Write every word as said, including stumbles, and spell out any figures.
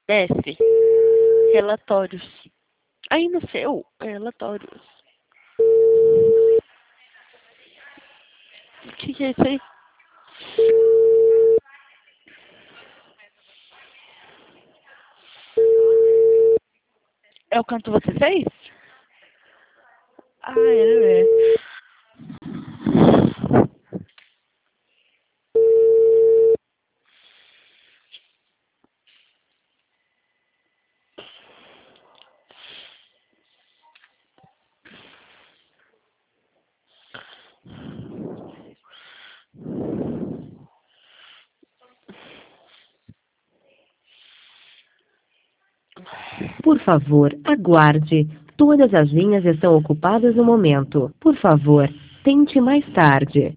Desce. Relatórios. Aí no seu, relatórios. O que, que é isso aí? É o quanto você fez? Ah, é, é. Por favor, aguarde. Todas as linhas estão ocupadas no momento. Por favor, tente mais tarde.